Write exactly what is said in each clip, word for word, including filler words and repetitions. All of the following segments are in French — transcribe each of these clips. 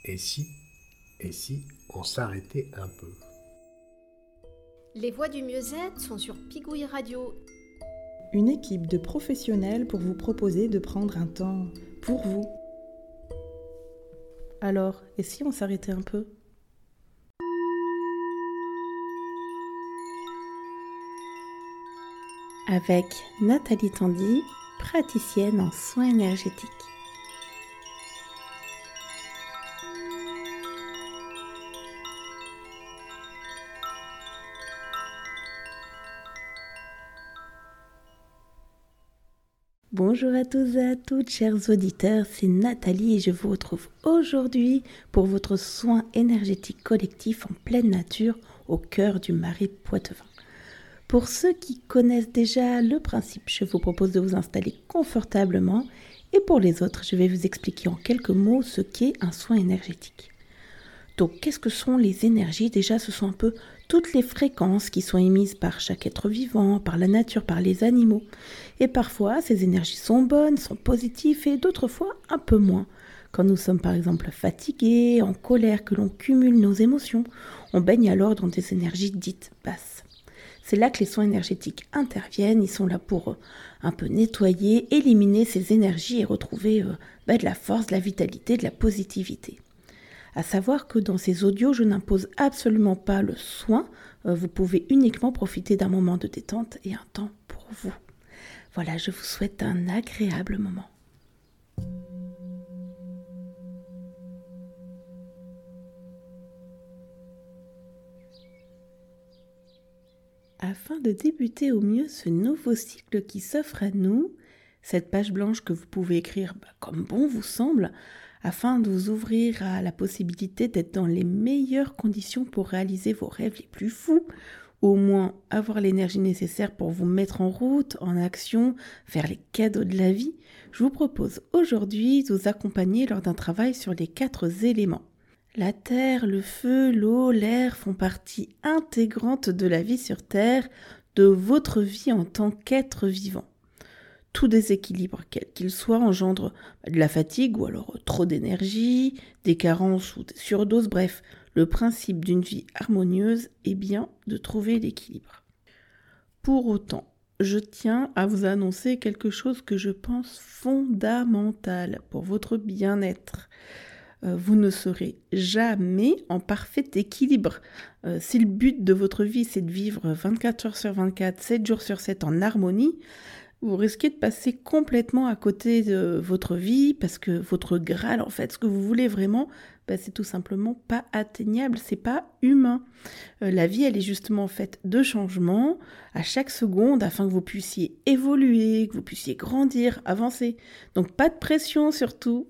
Et si, et si on s'arrêtait un peu? Les voix du mieux-être sont sur Pigouille Radio. Une équipe de professionnels pour vous proposer de prendre un temps pour vous. Alors, et si on s'arrêtait un peu? Avec Nathalie Tandy, praticienne en soins énergétiques. Bonjour à tous et à toutes, chers auditeurs, c'est Nathalie et je vous retrouve aujourd'hui pour votre soin énergétique collectif en pleine nature au cœur du Marais Poitevin. Pour ceux qui connaissent déjà le principe, je vous propose de vous installer confortablement et pour les autres, je vais vous expliquer en quelques mots ce qu'est un soin énergétique. Donc, qu'est-ce que sont les énergies? Déjà, ce sont un peu toutes les fréquences qui sont émises par chaque être vivant, par la nature, par les animaux. Et parfois, ces énergies sont bonnes, sont positives et d'autres fois un peu moins. Quand nous sommes par exemple fatigués, en colère, que l'on cumule nos émotions, on baigne alors dans des énergies dites basses. C'est là que les soins énergétiques interviennent, ils sont là pour euh, un peu nettoyer, éliminer ces énergies et retrouver euh, bah, de la force, de la vitalité, de la positivité. À savoir que dans ces audios, je n'impose absolument pas le soin, euh, vous pouvez uniquement profiter d'un moment de détente et un temps pour vous. Voilà, je vous souhaite un agréable moment. Afin de débuter au mieux ce nouveau cycle qui s'offre à nous, cette page blanche que vous pouvez écrire bah, comme bon vous semble, afin de vous ouvrir à la possibilité d'être dans les meilleures conditions pour réaliser vos rêves les plus fous, ou au moins avoir l'énergie nécessaire pour vous mettre en route, en action, faire les cadeaux de la vie, je vous propose aujourd'hui de vous accompagner lors d'un travail sur les quatre éléments. La terre, le feu, l'eau, l'air font partie intégrante de la vie sur Terre, de votre vie en tant qu'être vivant. Tout déséquilibre, quel qu'il soit, engendre de la fatigue ou alors trop d'énergie, des carences ou des surdoses, bref, le principe d'une vie harmonieuse est bien de trouver l'équilibre. Pour autant, je tiens à vous annoncer quelque chose que je pense fondamental pour votre bien-être. Vous ne serez jamais en parfait équilibre. Euh, si le but de votre vie, c'est de vivre vingt-quatre heures sur vingt-quatre, sept jours sur sept en harmonie, vous risquez de passer complètement à côté de votre vie parce que votre Graal, en fait, ce que vous voulez vraiment, bah, c'est tout simplement pas atteignable, c'est pas humain. Euh, la vie, elle est justement faite de changements à chaque seconde afin que vous puissiez évoluer, que vous puissiez grandir, avancer. Donc pas de pression surtout.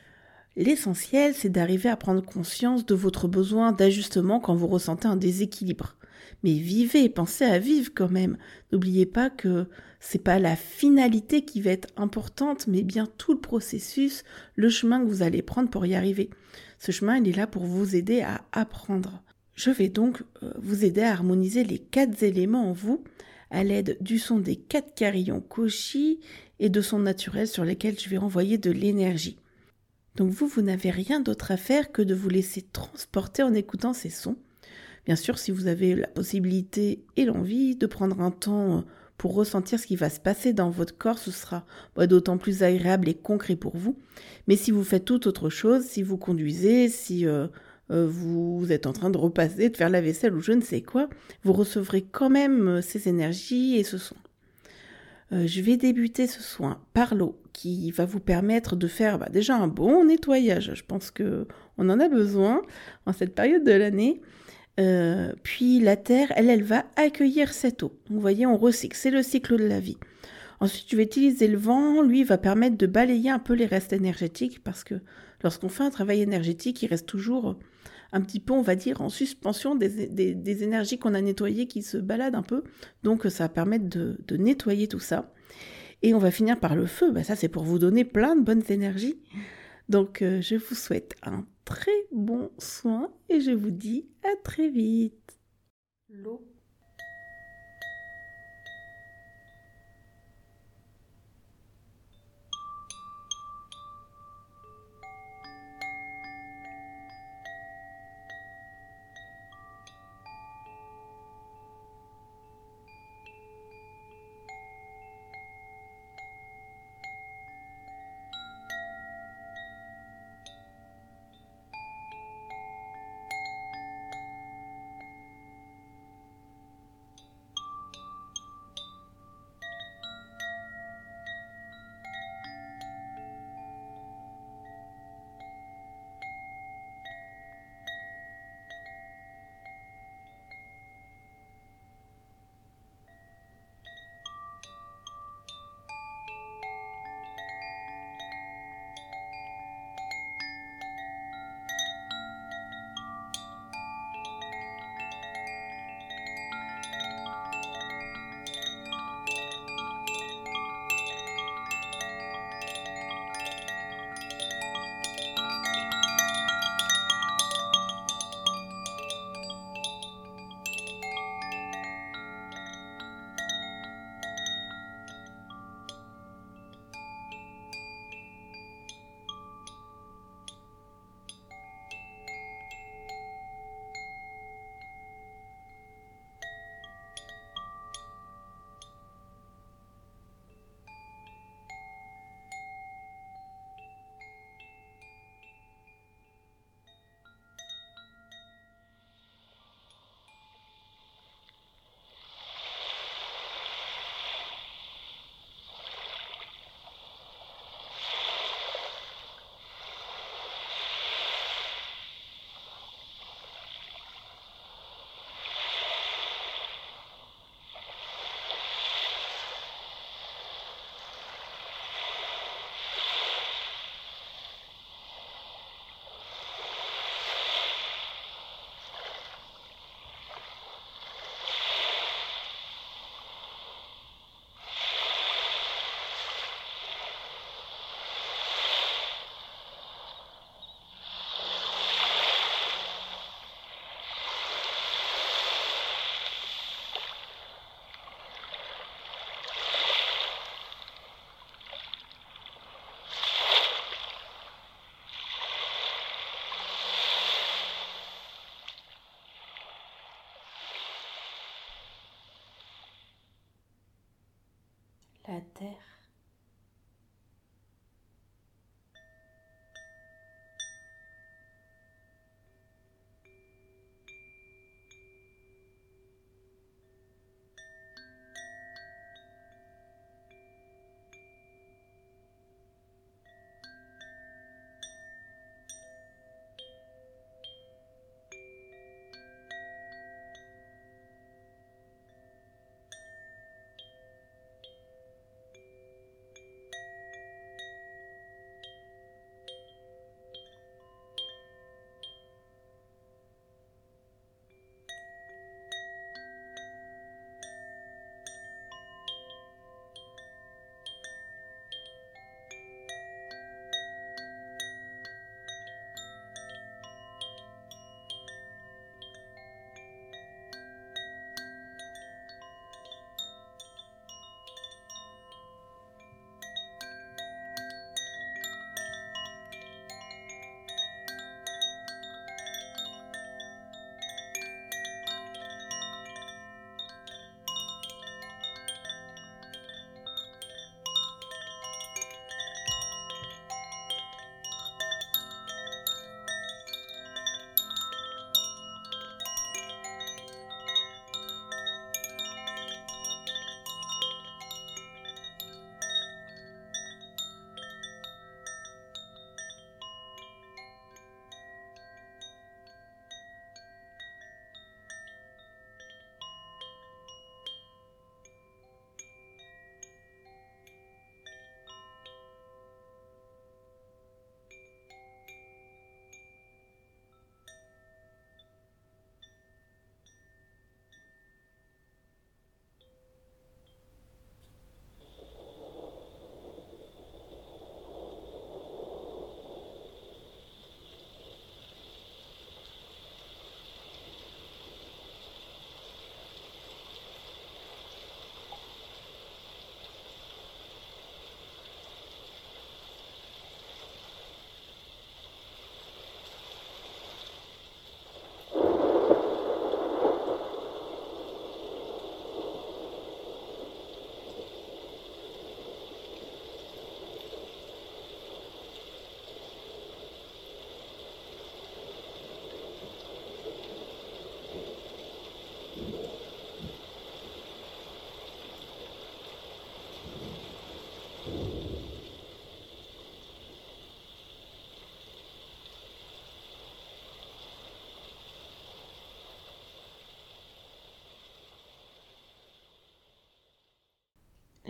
L'essentiel, c'est d'arriver à prendre conscience de votre besoin d'ajustement quand vous ressentez un déséquilibre. Mais vivez, pensez à vivre quand même. N'oubliez pas que c'est pas la finalité qui va être importante, mais bien tout le processus, le chemin que vous allez prendre pour y arriver. Ce chemin, il est là pour vous aider à apprendre. Je vais donc euh, vous aider à harmoniser les quatre éléments en vous à l'aide du son des quatre carillons Cauchy et de sons naturels sur lesquels je vais envoyer de l'énergie. Donc vous, vous n'avez rien d'autre à faire que de vous laisser transporter en écoutant ces sons. Bien sûr, si vous avez la possibilité et l'envie de prendre un temps pour ressentir ce qui va se passer dans votre corps, ce sera bah, d'autant plus agréable et concret pour vous. Mais si vous faites toute autre chose, si vous conduisez, si euh, euh, vous êtes en train de repasser, de faire la vaisselle ou je ne sais quoi, vous recevrez quand même ces énergies et ce son. Euh, je vais débuter ce soin par l'eau qui va vous permettre de faire bah, déjà un bon nettoyage. Je pense qu'on en a besoin en cette période de l'année. Euh, puis la terre, elle, elle va accueillir cette eau. Donc, vous voyez, on recycle, c'est le cycle de la vie. Ensuite, je vais utiliser le vent, lui va permettre de balayer un peu les restes énergétiques parce que lorsqu'on fait un travail énergétique, il reste toujours un petit peu, on va dire, en suspension des, des, des énergies qu'on a nettoyées qui se baladent un peu. Donc, ça va permettre de, de nettoyer tout ça. Et on va finir par le feu. Bah, ça, c'est pour vous donner plein de bonnes énergies. Donc, euh, je vous souhaite un très bon soin et je vous dis à très vite. L'eau.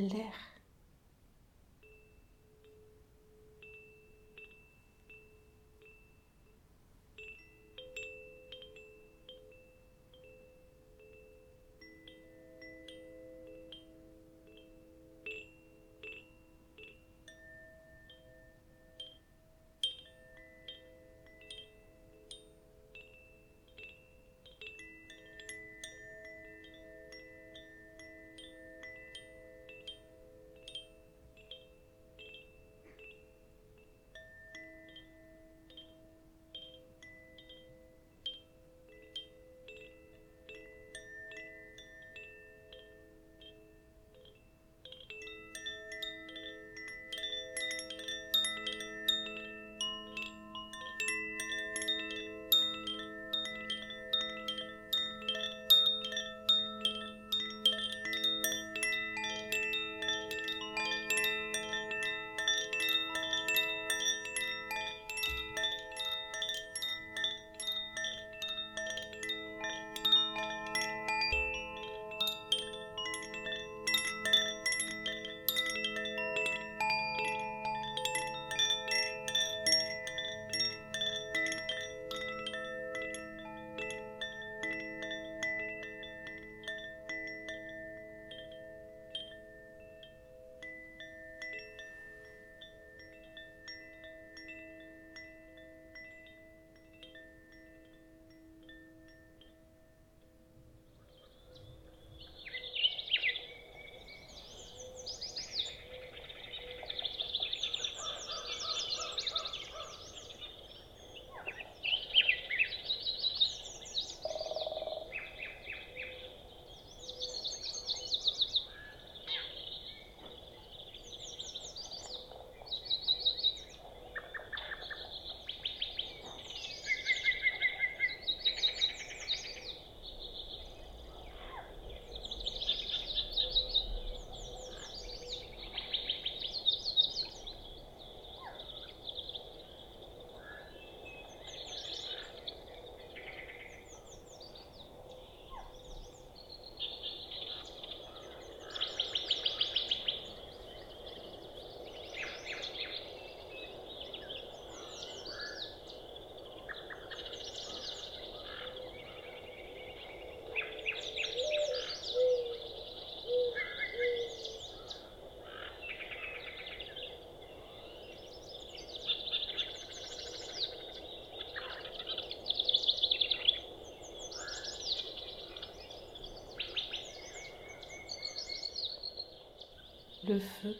l'air. Le feu.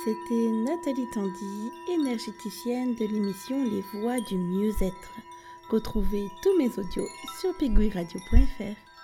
C'était Nathalie Tandy, énergéticienne de l'émission Les Voix du Mieux-être. Retrouvez tous mes audios sur pigouiradio point f r.